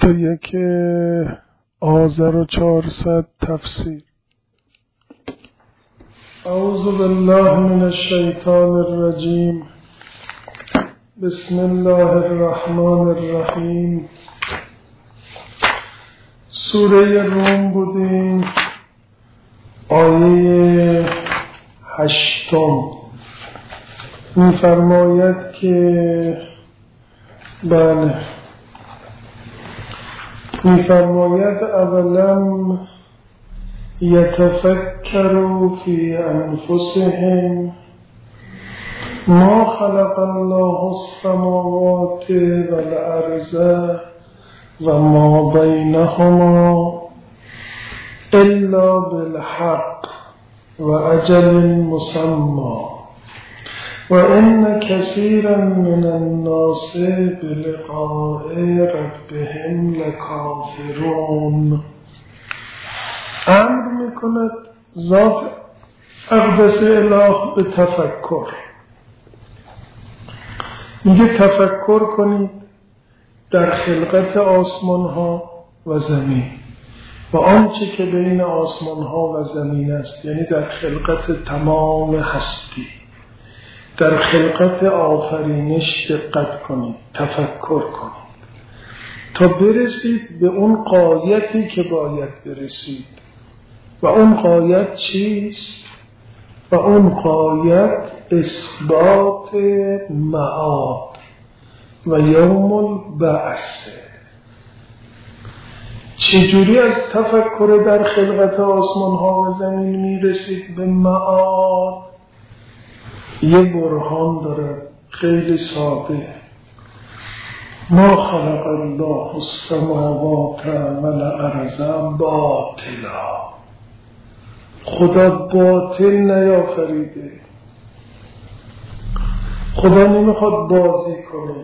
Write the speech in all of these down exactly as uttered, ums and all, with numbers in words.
بیست و یک آذر و چهارصد تفسیر. اعوذ بالله من الشیطان الرجیم. بسم الله الرحمن الرحیم. سوره روم بودیم، آیه هشتم. می‌فرماید که بله می‌فرماید اولم یتفکروا فی انفسهم ما خلق الله السماوات والارض و ما بینهما الا بالحق و اجل مسمى و ان کثیرا من الناس بلقاء ربهم لکافرون. امر میکند ذات اقدس اله به تفکر. میگه تفکر کنید در خلقت آسمان ها و زمین و آنچه که بین آسمان ها و زمین است، یعنی در خلقت تمام هستی، در خلقت آفرینش دقت کنید، تفکر کنید تا برسید به اون غایتی که باید برسید. و اون غایت چیست؟ و اون غایت اثبات معاد و یوم البعث. چجوری از تفکر در خلقت آسمان ها و زمین میرسید به معاد؟ یه برهان داره خیلی ساده. ما خلق الله السماوات والارض باطلا. خدا باطل نیافریده. خدا نمیخواد بازی کنه.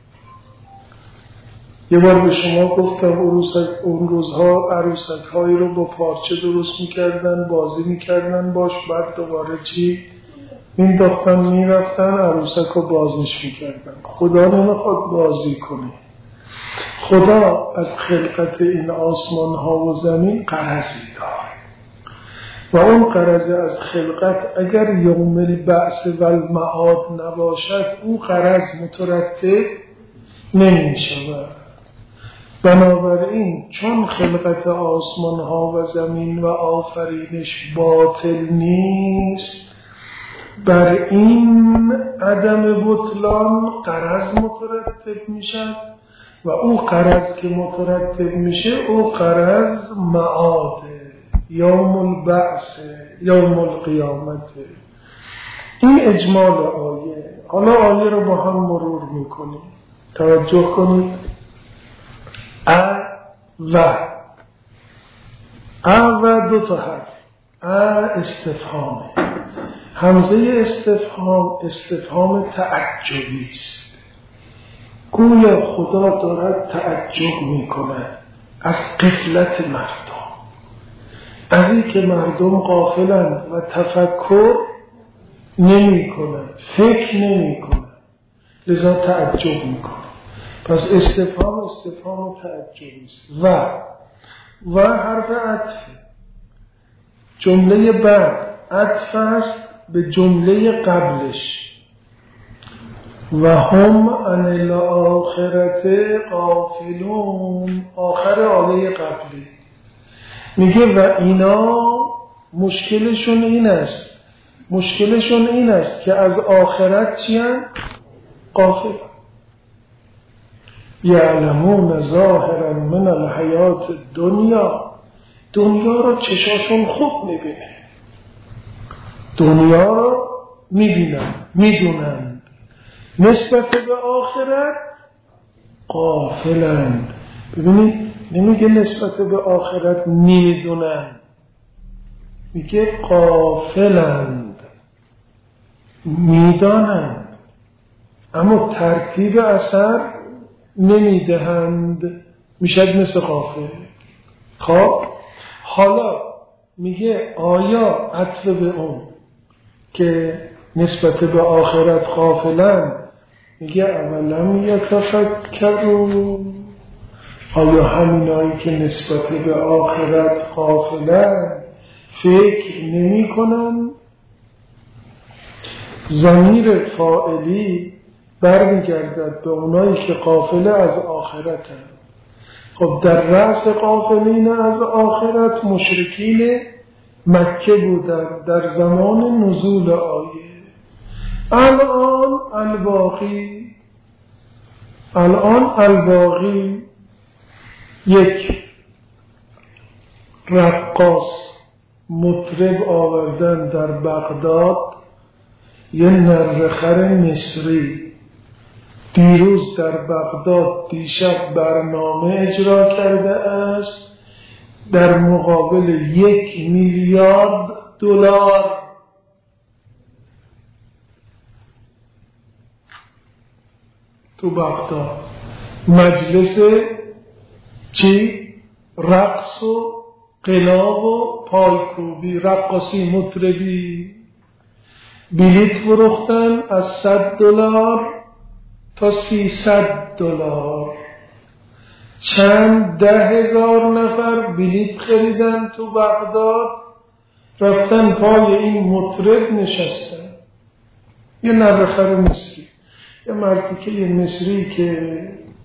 یه بار به شما گفتم اون روزها عروسک هایی رو با پارچه درست میکردن، بازی میکردن باش، بعد دوباره چی؟ مینداختن میرفتن عروسک رو بازیش میکردن. خدا نمیخواد بازی کنه. خدا از خلقت این آسمان ها و زمین غرضی داره و اون غرض از خلقت اگر یوم البعث و المعاد نباشد، اون غرض مترتب نمی شود. بنابراین چون خلقت آسمان ها و زمین و آفرینش باطل نیست، بر این عدم بطلان غرض مترتب میشن و او غرض که مترتب میشه او غرض معاده، یوم البعث، یوم القیامت. این اجمال آیه. حالا آیه رو با هم مرور میکنیم. توجه کنید. ا و ا و دو تا حرف. ا استفهامه. همزه استفهام استفهام تعجبی است. گویا خدا دارد تعجب میکند از غفلت مردم، از این که مردم غافلند و تفکر نمی کنند، فکر نمی کنند، لذا تعجب می کنند. پس استفهام استفهام تعجبی است. و و حرف عطف، جمله بعد عطف است به جمله قبلش. و هم عن الاخرت غافلون. آخر آیه قبلی میگه و اینا مشکلشون این است مشکلشون این است که از آخرت چیان؟ غافل. یعلمون ظاهرا من الحیات دنیا. دنیا رو چشاشون خوب میبینه، دنیا رو میبینن، میدونن. نسبت به آخرت غافلند. ببینید نمیگه نسبت به آخرت نمیدونن، میگه غافلند، میدانند اما ترتیب اثر نمیدهند، میشد مثل غافل. خب حالا میگه آیا عطف به اون که نسبت به آخرت غافلند، میگه اولم یتفکروا، آیا همینایی که نسبت به آخرت غافلند فکر نمی کنن؟ ضمیر فاعلی برمیگردد به اونایی که غافل از آخرتن. خب در رأس غافلین از آخرت مشرکین مکه بودن در زمان نزول آیه. الان الباقی الان الباقی یک رقاص مطرب آوردن در بغداد، یه نرخر مصری دیروز در بغداد دیشب برنامه اجرا کرده است در مقابل یک میلیارد دلار. تو بغداد مجلس چی؟ رقص و قلاب و پایکوبی، رقاصی مطربی. بلیت فروختن از صد دلار تا سیصد دلار. چند ده هزار نفر بلیت خریدن تو بغداد، رفتن پای این مطرب نشستن. یه نرخر مصری، یه مرتیکه یه مصری که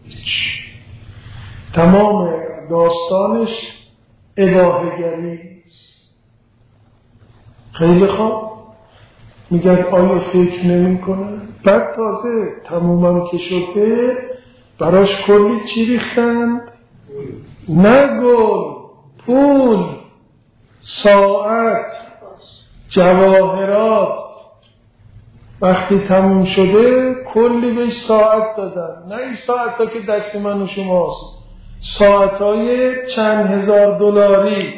تمام داستانش اباحه‌گری است. خیلی خوب میگن آیا فکر نمی کنن؟ بعد تازه تمومم که شده براش کلی چی ریختند؟ نه گل، پول، ساعت، جواهرات. وقتی تموم شده کلی بهش ساعت دادن. نه این ساعت ها که دست من و شماست، ساعت های چند هزار دلاری.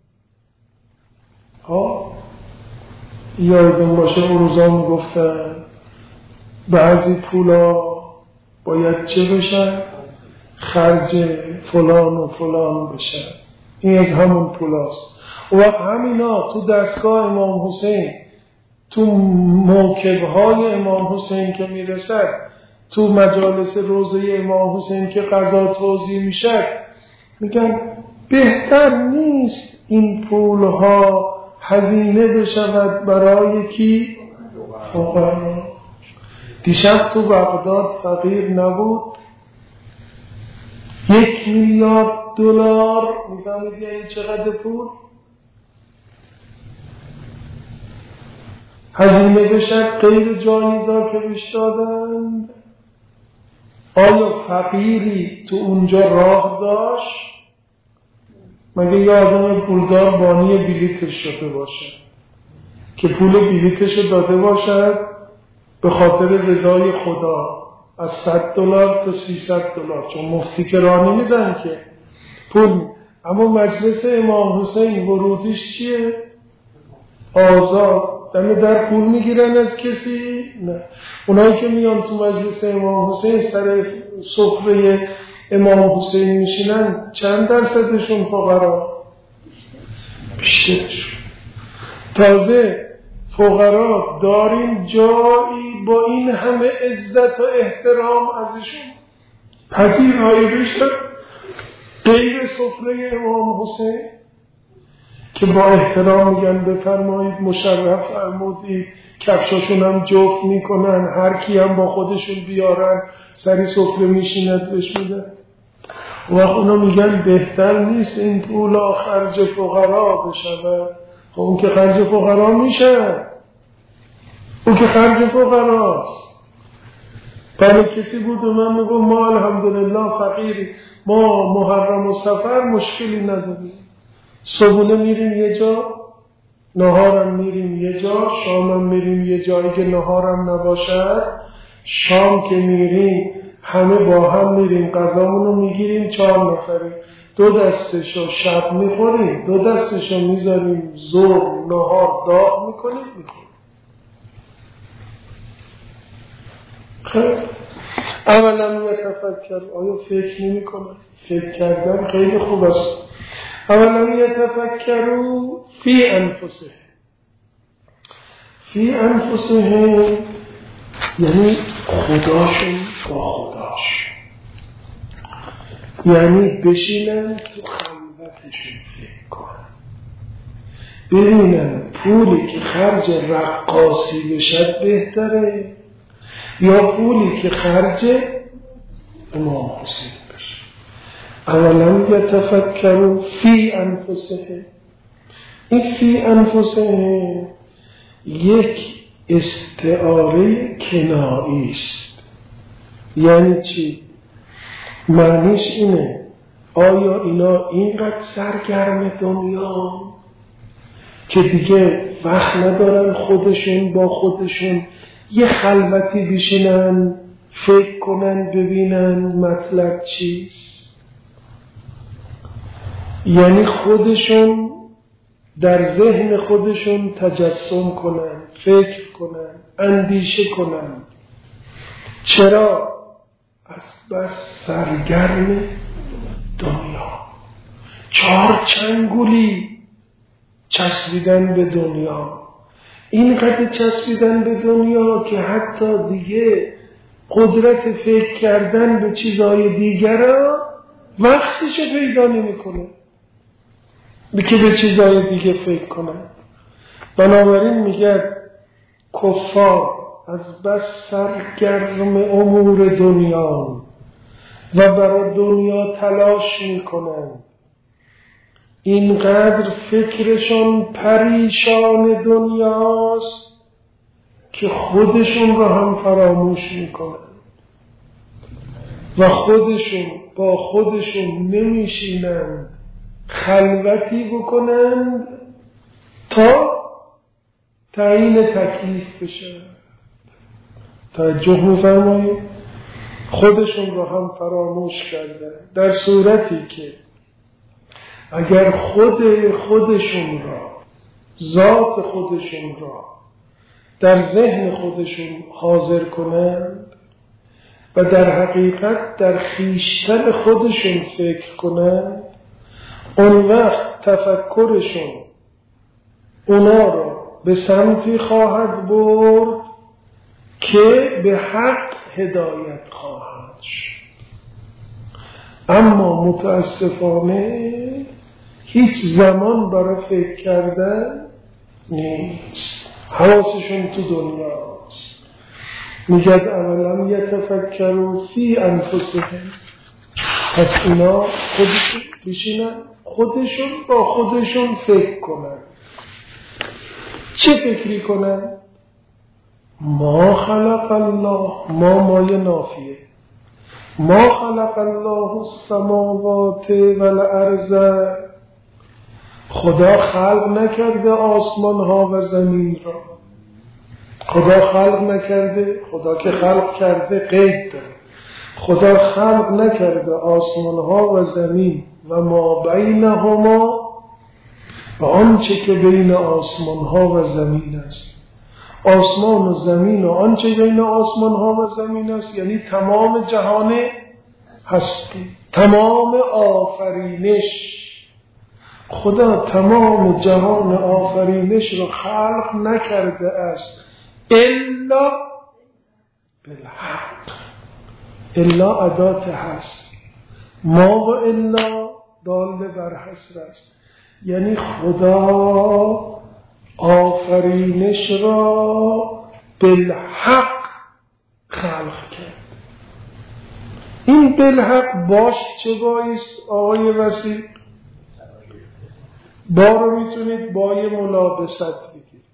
ها یادتون باشه اون روزا میگفتن بعضی پولا باید چه بشن؟ خرج فلان و فلان بشن. این از همون پولاست. و وقت همینا تو دستگاه امام حسین، تو موکبهای امام حسین که میرسد، تو مجالس روضه امام حسین که قضا توزیع میشه، میگن بهتر نیست این پولها هزینه بشود برای کی؟ فقرا. دیشب تو بغداد فقیر نبود، یک میلیارد دلار. میفهمید یعنی چقدر پول؟ هزینه بشد غیر جایزا که بهش دادند. آیا فقیری تو اونجا راه داشت؟ مگه یه آدم پولدار بانی بلیتش شده باشه که پول بلیتش داده باشد به خاطر رضای خدا از صد دلار تا سیصد دلار، چون مفتی که راه نمیدن که پول. اما مجلس امام حسین ورودیش چیه؟ آزاد. دم در پول میگیرن از کسی؟ نه. اونایی که میان تو مجلس امام حسین سر سفره امام حسین میشینن چند درصدشون فقرا؟ بیشترشون. تازه فقرا داریم جایی با این همه عزت و احترام ازشون پذیرایی بشن غیر سفره امام حسین که با احترام میگن بفرمایید مشرف فرمودید، کفشاشون هم جفت میکنن، هر کی هم با خودشون بیارن سری سفره میشیند بهش میدن. وقت اونا میگن بهتر نیست این پولا خرج فقرا بشود. خب اون که خرج فقرا میشه، اون که خرج فقراست. برای کسی بود و من میگم ما الحمدلله فقیری، ما محرم و سفر مشکلی نداریم، صبحونه میریم یه جا، نهارم میریم یه جا، شامم میریم یه جایی که نهارم نباشد. شام که میریم همه با هم میریم غذامونو میگیریم، چهار نفری دو دستشو شب میخوریم، دو دستشو میذاریم ظهر نهار داغ میکنیم میخوریم. خیلی اولا یتفکر، آیا فکر نمی کنن؟ فکر کردن خیلی خوب است. اولا یتفکروا فی انفسهم، فی انفسهم یعنی خداشون با خداش. یعنی بشینن تو خلوتشون فکر کنن، ببینن پولی که خرج رقاصی بشد بهتره یا پولی که خرج امام حسین بشه. اولا یتفکروا فی انفسهم. این فی انفسهم یک استعاره کنایی است. یعنی چی؟ معنیش اینه آیا اینا اینقدر سرگرم دنیا که دیگه وقت ندارن خودشون با خودشون یه خلوتی بشینن فکر کنن ببینن مطلب چیست؟ یعنی خودشون در ذهن خودشون تجسم کنن، فکر کنن، اندیشه کنن. چرا؟ از بس سرگرم دنیا، چهار چنگولی چسبیدن به دنیا، اینقدر چسبیدن به دنیا که حتی دیگه قدرت فکر کردن به چیزهای دیگر وقتش پیدا نمی کنه که به چیزهای دیگه فکر کنن. بنابراین میگه کفار از بس سرگرم امور دنیا و برای دنیا تلاش میکنن، اینقدر فکرشون پریشان دنیاست که خودشون رو هم فراموش میکنن و خودشون با خودشون نمیشینن خلوتی بکنن تا تعیین تکلیف بشه. توجه می‌فرمایید؟ خودشون رو هم فراموش کردن، در صورتی که اگر خود خودشون را، ذات خودشون را در ذهن خودشون حاضر کنند و در حقیقت در خویشتن خودشون فکر کنند، اون وقت تفکرشون اونا را به سمتی خواهد برد که به حق هدایت خواهد شد. اما متاسفانه هیچ زمان برای فکر کردن نیست، حواسشون تو دنیاست. میگد اولا یتفکروا فی انفسهم. پس اینا خودشون بشینن خودشون با خودشون فکر کنن. چه فکری کنن؟ ما خلق الله، ما مایه نافیه، ما خلق الله السماوات والارض، خدا خلق نکرده آسمان ها و زمین را. خدا خلق نکرده، خدا که خلق کرده قید داره. خدا خلق نکرده آسمان ها و زمین و ما بینهما و آنچه که بین آسمان ها و زمین است. آسمان و زمین و آنچه بین آسمان ها و زمین است یعنی تمام جهان هستی، تمام آفرینش. خدا تمام جهان آفرینش رو خلق نکرده است الا بالحق. الا ادات هست، ما و الا دال بر حصر است. یعنی خدا آفرینش را بالحق خلق کرد. این بالحق باش چه بایست آقای وسیع؟ با رو میتونید بای ملابست بگیرید،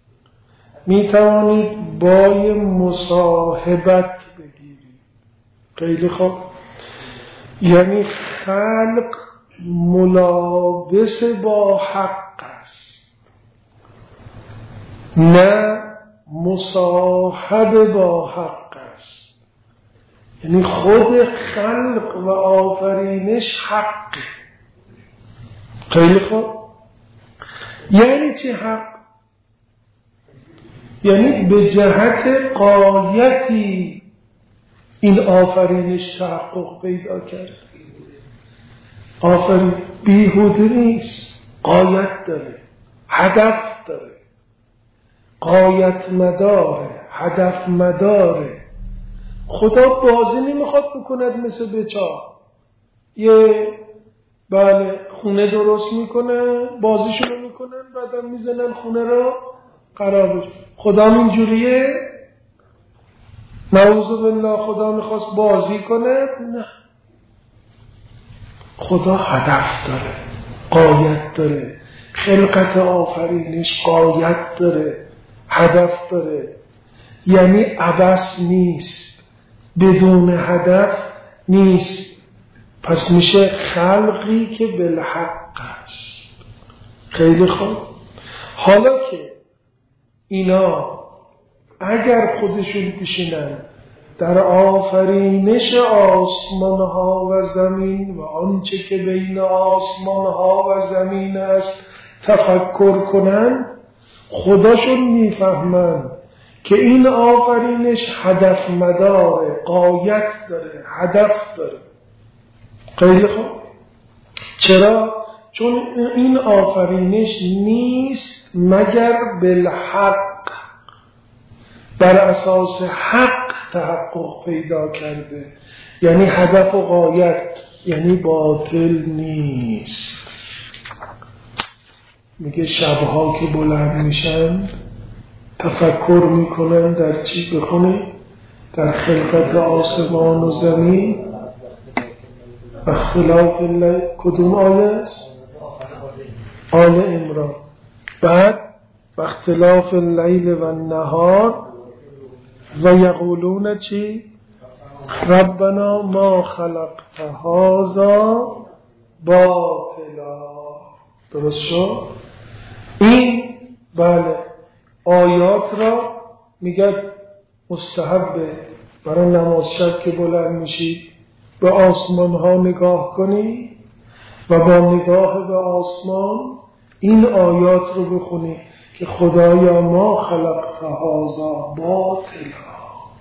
میتوانید بای مصاحبت بگیرید. خیلی خوب. یعنی خلق ملابس با حق است، نه مصاحب با حق است. یعنی خود خلق و آفرینش حق. خیلی خوب. یعنی چه حق؟ یعنی به جهت غایتی این آفرینش تحقق پیدا کرد. آفرین بیهوده نیست، غایت داره، هدف داره، غایت مداره، هدف مداره. خدا بازی نمیخواد بکند مثل بچه. یه بله خونه درست میکنن، بازیشون میکنن، بعدم میزنن خونه رو خرابش. خدا اینجوریه؟ نعوذ بالله خدا میخواست بازی کنه؟ نه، خدا هدف داره، غایت داره. خلقت آفرینش غایت داره، هدف داره، یعنی عبث نیست، بدون هدف نیست. پس میشه خلقی که بالحق است. خیلی خوب. حالا که اینا اگر خودشون بشینن در آفرینش آسمان ها و زمین و آنچه که بین آسمان ها و زمین است تفکر کنن، خودشون میفهمن که این آفرینش هدف مداره، غایت داره، هدف داره. خیلی خوب. چرا؟ چون این آفرینش نیست مگر بالحق، بر اساس حق تحقق پیدا کرده، یعنی هدف و غایت، یعنی باطل نیست. میگه شبها که بلند میشن تفکر میکنن در چی؟ بخونی در خلقت آسمان و زمین و اختلاف اللیل. کدوم آیه است؟ آل عمران. بعد و اختلاف اللیل و النهار و یقولون چی؟ ربنا ما خلقت هذا باطلا. درست شد؟ این بله آیات را میگه مستحبه برای نماز شب که بلند میشی به آسمان ها نگاه کنی و با نگاه به آسمان این آیات رو بخونی که خدایا ما خلقت هذا باطلا،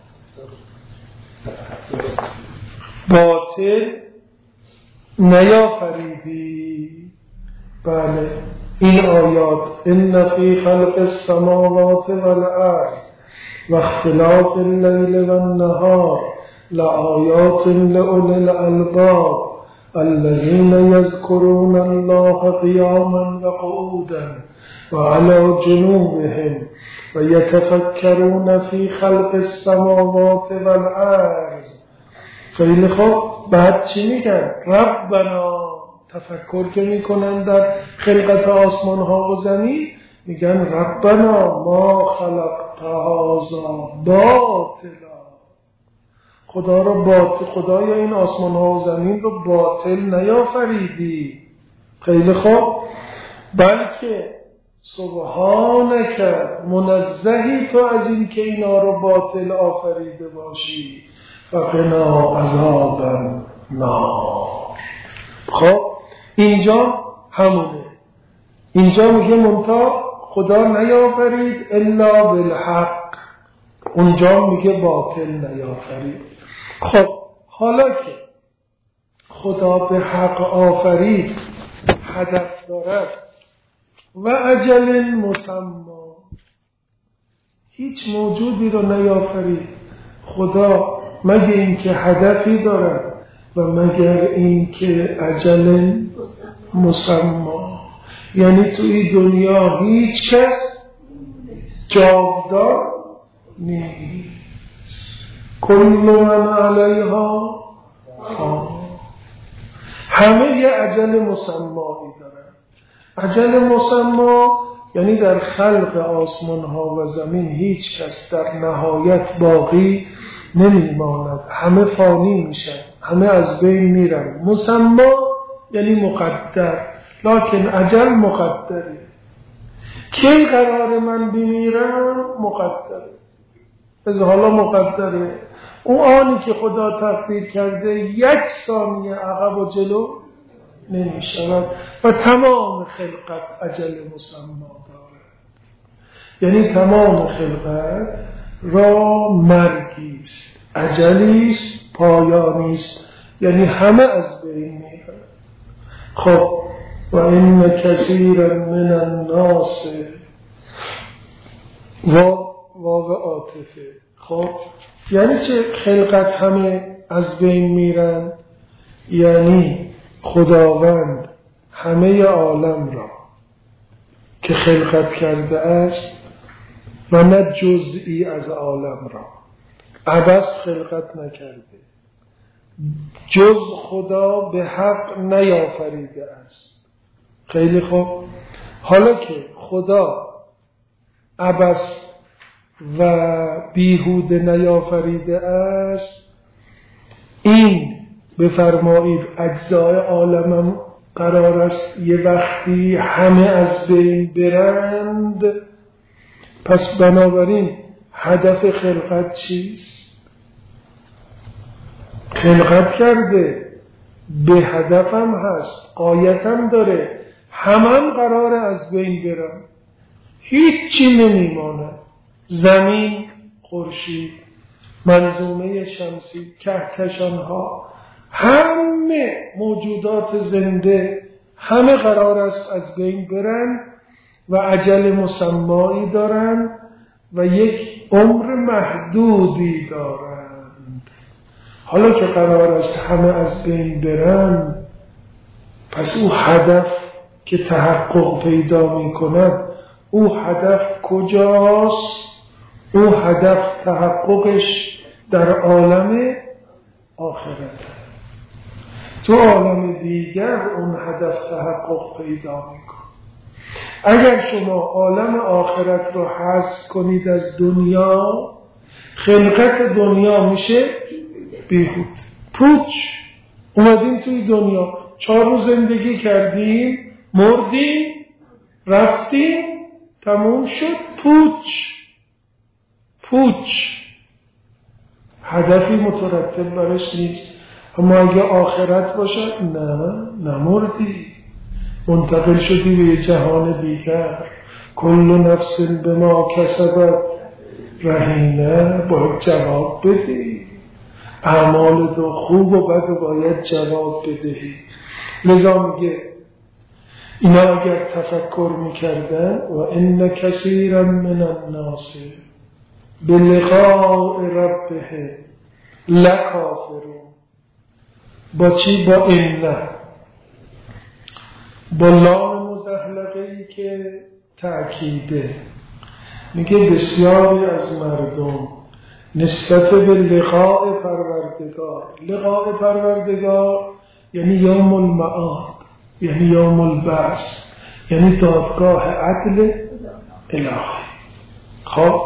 باطل نیافریدی. بله این آیات ان فی خلق السماوات والارض و اختلاف اللیل والنهار لآیات لأولی الألباب الذين يذكرون الله قياما وقعودا وعلى جنوبهم ويتفكرون في خلق السماوات والارض. خیلی خوب. بعد چی میگن؟ ربنا، تفکر که میکنن در خلقت آسمان ها و زمین، میگن ربنا ما خلقت هذا باطلا. خدا رو باطل، خدایا این آسمان ها و زمین رو باطل نیافریدی. خیلی خوب. بلکه سبحانک، منزهی تو از این که اینا رو باطل آفریده باشی، فقنا عذاب النار. خب اینجا همونه، اینجا میگه منتها خدا نیافرید الا بالحق، اونجا میگه باطل نیافرید. خب حالا که خدا به حق آفرید، هدف دارد و اجل مسمى، هیچ موجودی رو نیافرید خدا مگر اینکه هدفی دارد و مگر اینکه اجل مسمى، یعنی توی دنیا هیچ کس جاودان نیست. کل من علیها فان، همه یه اجل مسمایی دارن. اجل مسمى یعنی در خلق آسمان ها و زمین هیچ کس در نهایت باقی نمیماند، همه فانی میشن، همه از بین میرن. مسمى یعنی مقدر، لکن اجل مقدره. کی قرار من بمیرم؟ مقدره. از حالا مقدره. اون آنی که خدا تقدیر کرده یک ثانیه عقب و جلو نمیشود و تمام خلقت اجل مسمى داره. یعنی تمام خلقت را مرگی است، اجلی است، پایانی است، یعنی همه از بین میرن. خب و ان کثیرا من الناس و واو عاطفه. خب یعنی چه خلقت همه از بین میرن؟ یعنی خداوند همه عالم را که خلقت کرده است و نه جزئی از عالم را عبث خلقت نکرده، جز خدا به حق نیافریده است. خیلی خوب، حالا که خدا عبث و بیهوده نیافریده است، این بفرمایید اجزای عالمم قرار است یه وقتی همه از بین برند. پس بنابراین هدف خلقت چیست؟ خلقت کرده، به هدفم هست، غایتم داره، همم قرار از بین برن، هیچی نمیمانه. زمین، خورشید، منظومه شمسی، کهکشانها، همه موجودات زنده همه قرار است از بین برن و اجل مسمایی دارن و یک عمر محدودی دارند. حالا که قرار است همه از بین برن، پس او هدف که تحقق پیدا می کند، او هدف کجاست؟ او هدف تحققش در عالم آخرت. تو عالم دیگر اون هدف تحقق پیدا می کند. اگر شما عالم آخرت رو حذف کنید از دنیا، خلقت دنیا میشه بیهود، پوچ. اومدیم توی دنیا، چهار روز زندگی کردیم، مردیم، رفتیم، تموم شد، پوچ پوچ. هدفی مترتب برش نیست. اما اگه آخرت باشه، نه، نمردی، منتقل شدی به یه جهان دیگر. کل نفس به ما کسبت رهینه، باید جواب بدی. اعمال تو خوب و بد باید جواب بدهی. لذا میگه اینا اگر تفکر میکردن، و ان کثیرا من الناس بلقاء ربه لکافرون. با چی؟ با ان، با لام مزحلقه‌ای که تأکیده. میگه بسیاری از مردم نسبت به لقاء پروردگار، لقاء پروردگار یعنی یوم المعاد، یعنی یوم البعث، یعنی دادگاه عدل الهی. خب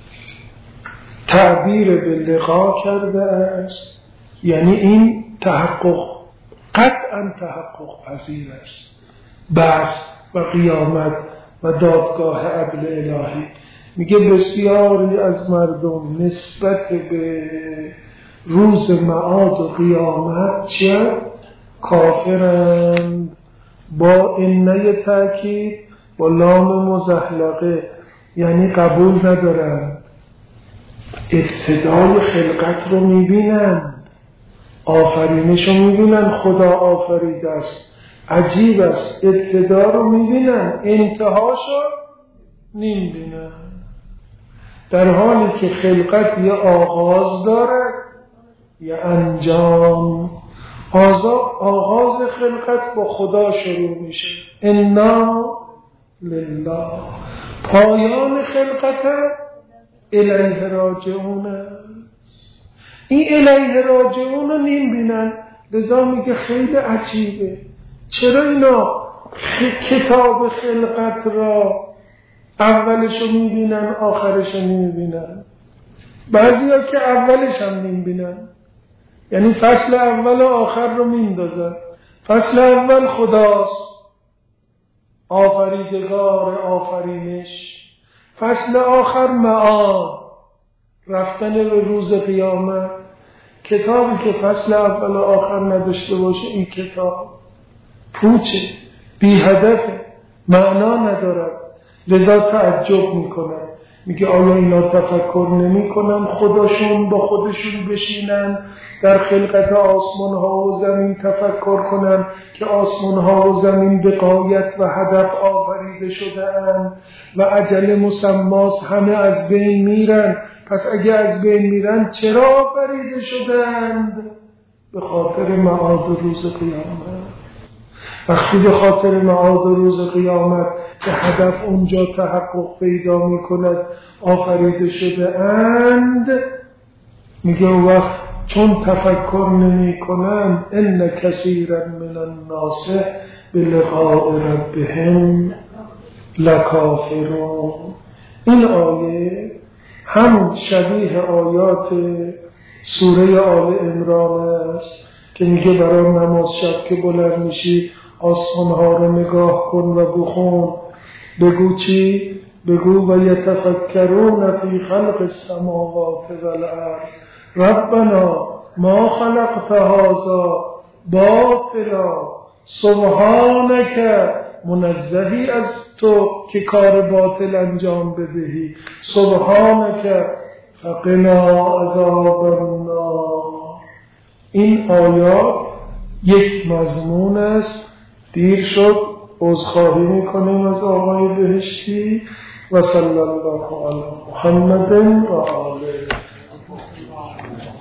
تعبیر به لقا کرده است، یعنی این تحقق، قطعا تحقق پذیر است، بعث و قیامت و دادگاه عدل الهی. میگه بسیاری از مردم نسبت به روز معاد و قیامت چه؟ کافرند. با اینه تأکید، با لام مزحلقه، یعنی قبول ندارند. ابتدای خلقت رو میبینند، آفرینش رو میبینند، خدا آفریده است، عجیب است. ابتدا رو میبینند، انتهاشو نمیبینند. در حالی که خلقت یه آغاز داره، یه انجام. آغاز خلقت با خدا شروع میشه، انا لله. پایان خلقت الیه راجعون. این الیه راجعون رو نمیبینن. لذا میگه خیلی عجیبه، چرا اینا کتاب خلقت را اولش رو میبینن آخرش رو نمیبینن؟ بعضی ها که اولش هم نمیبینن، یعنی فصل اول و آخر رو میندازن. فصل اول خداست، آفریدگار آفرینش. فصل آخر معاد، رفتن به روز قیامت. کتابی که فصل اول و آخر نداشته باشه، این کتاب پوچه، بی هدفه، معنا ندارد. لذا تعجب میکنن، میگه آیا اینا تفکر نمی کنن خودشون با خودشون بشینن در خلقت آسمان ها و زمین تفکر کنن که آسمان ها و زمین به غایت و هدف آفریده شده اند و اجل مسماس، همه از بین میرن. پس اگه از بین میرن چرا آفریده شده اند؟ به خاطر معاد روز قیامت. وقتی به خاطر معاد و روز قیامت که هدف اونجا تحقق پیدا می کند آفریده شده اند، میگه وقت چون تفکر نمی کنند ان کثیرا من الناس بلقاء ربهم لکافرون. این آیه هم شبیه آیات سوره آل عمران است که میگه برای نماز شب که بلند میشی آسمان‌ها رو نگاه کن و بخون، بگو چی؟ بگو و یتفکرون فی خلق السماوات والارض ربنا ما خلقت هذا باطلا سبحانک، منزهی از تو که کار باطل انجام بدهی، سبحانک فقنا عذاب النار. این آیات یک مضمون است. دیر شد، عذرخواهی میکنیم از آقای بهشتی و صلی الله علی محمد و آله.